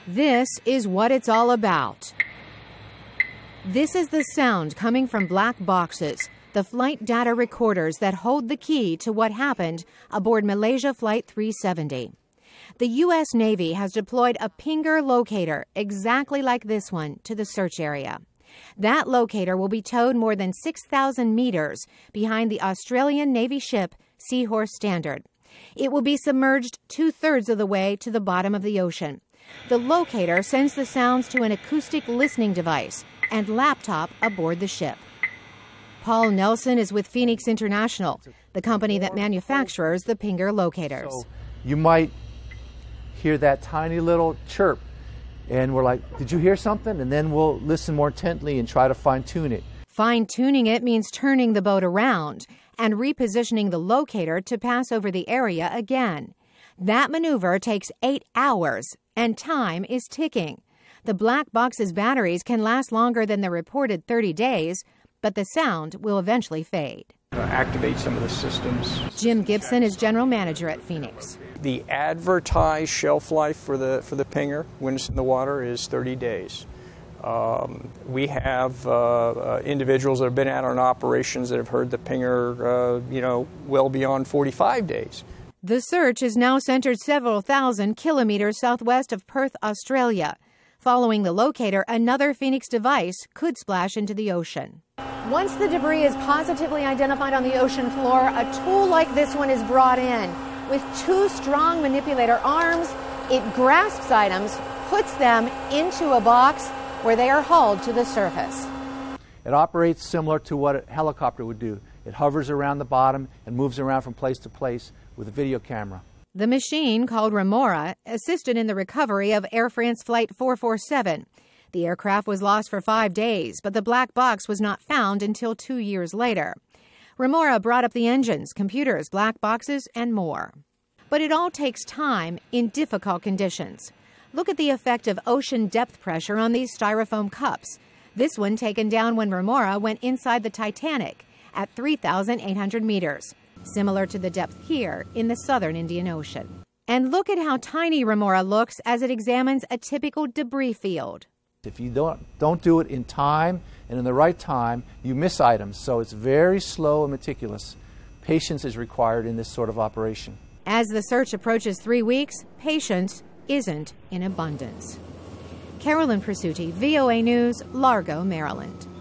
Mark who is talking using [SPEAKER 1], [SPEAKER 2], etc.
[SPEAKER 1] This is what it's all about. This is the sound coming from black boxes, the flight data recorders that hold the key to what happened aboard Malaysia Flight 370. The U.S. Navy has deployed a Pinger locator exactly like this one to the search area. That locator will be towed more than 6,000 meters behind the Australian Navy ship Seahorse Standard. It will be submerged 2/3 of the way to the bottom of the ocean. The locator sends the sounds to an acoustic listening device and laptop aboard the ship. Paul Nelson is with Phoenix International, the company that manufactures the Pinger locators.
[SPEAKER 2] So you might hear that tiny little chirp, and we're like, did you hear something? And then we'll listen more intently and try to fine-tune it.
[SPEAKER 1] Fine-tuning it means turning the boat around and repositioning the locator to pass over the area again. That maneuver takes 8 hours, and time is ticking. The black box's batteries can last longer than the reported 30 days, but the sound will eventually fade.
[SPEAKER 3] Activate some of the systems.
[SPEAKER 1] Jim Gibson is general manager at Phoenix.
[SPEAKER 3] The advertised shelf life for the Pinger when it's in the water is 30 days. We have individuals that have been out on operations that have heard the Pinger, well beyond 45 days.
[SPEAKER 1] The search is now centered several thousand kilometers southwest of Perth, Australia. Following the locator, another Phoenix device could splash into the ocean. Once the debris is positively identified on the ocean floor, a tool like this one is brought in. With 2 strong manipulator arms, it grasps items, puts them into a box where they are hauled to the surface.
[SPEAKER 2] It operates similar to what a helicopter would do. It hovers around the bottom and moves around from place to place with a video camera.
[SPEAKER 1] The machine, called Remora, assisted in the recovery of Air France Flight 447. The aircraft was lost for 5 days, but the black box was not found until 2 years later. Remora brought up the engines, computers, black boxes, and more. But it all takes time in difficult conditions. Look at the effect of ocean depth pressure on these styrofoam cups. This one taken down when Remora went inside the Titanic at 3,800 meters, similar to the depth here in the southern Indian Ocean. And look at how tiny Remora looks as it examines a typical debris field.
[SPEAKER 2] If you don't do it in time and in the right time, you miss items. So it's very slow and meticulous. Patience is required in this sort of operation.
[SPEAKER 1] As the search approaches 3 weeks, patience isn't in abundance. Carolyn Presutti, VOA News, Largo, Maryland.